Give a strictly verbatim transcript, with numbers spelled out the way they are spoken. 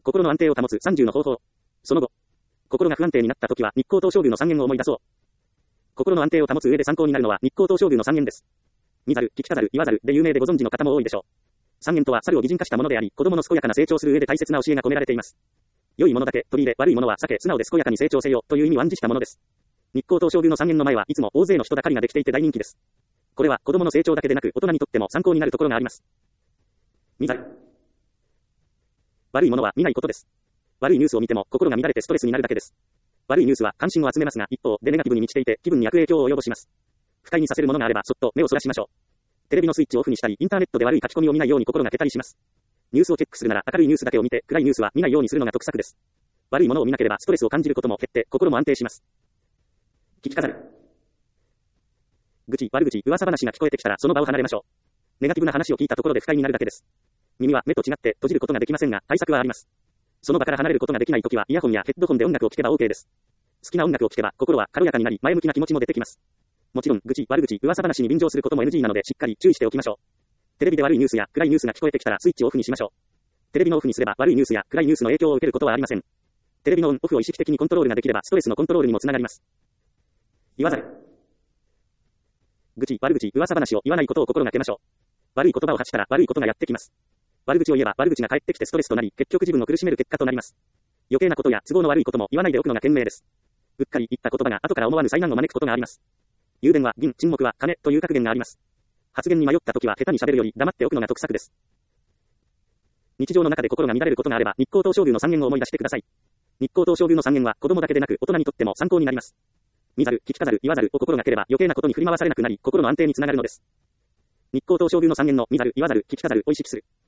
心の安定を保つさんじゅうの方法。その後、心が不安定になった時は日光東照宮の三元を思い出そう。心の安定を保つ上で参考になるのは日光東照宮の三元です。見ざる、聞きたざる、言わざるで有名でご存知の方も多いでしょう。三元とは猿を擬人化したものであり、子供の健やかな成長する上で大切な教えが込められています。良いものだけ取り入れ、悪いものは避け、素直で健やかに成長せよという意味を暗示したものです。日光東照宮の三元の前はいつも大勢の人だかりができていて大人気です。これは子供の成長だけでなく大人にとっても参考になるところがあります。見ざる。悪いものは見ないことです。悪いニュースを見ても心が乱れてストレスになるだけです。悪いニュースは関心を集めますが、一方でネガティブに満ちていて気分に悪影響を及ぼします。不快にさせるものがあればそっと目をそらしましょう。テレビのスイッチをオフにしたり、インターネットで悪い書き込みを見ないように心がけたりします。ニュースをチェックするなら明るいニュースだけを見て、暗いニュースは見ないようにするのが得策です。悪いものを見なければストレスを感じることも減って心も安定します。聞き飾る。愚痴、悪口、噂話が聞こえてきたらその場を離れましょう。ネガティブな話を聞いたところで不快になるだけです。耳は目と違って閉じることができませんが、対策はあります。その場から離れることができないときはイヤホンやヘッドホンで音楽を聴けば OK です。好きな音楽を聴けば心は軽やかになり前向きな気持ちも出てきます。もちろん愚痴、悪口、噂話に便乗することも エヌジー なのでしっかり注意しておきましょう。テレビで悪いニュースや暗いニュースが聞こえてきたらスイッチをオフにしましょう。テレビのオフにすれば悪いニュースや暗いニュースの影響を受けることはありません。テレビのオンオフを意識的にコントロールができればストレスのコントロールにもつながります。言わざる。愚痴、悪口、噂話を言わないことを心がけましょう。悪い言葉を発したら悪いことがやってきます。悪口を言えば悪口が返ってきてストレスとなり、結局自分を苦しめる結果となります。余計なことや都合の悪いことも言わないでおくのが賢明です。うっかり言った言葉が後から思わぬ災難を招くことがあります。雄弁は銀、沈黙は金という格言があります。発言に迷った時は下手に喋るより黙っておくのが得策です。日常の中で心が乱れることがあれば日光東照宮の三元を思い出してください。日光東照宮の三元は子供だけでなく大人にとっても参考になります。見ざる、聞きたざる、言わざるを心がければ余計なことに振り回されなくなり心の安定につながるのです。日光東照宮の三元の見ざる、言わざる、聞きたざるを意識する。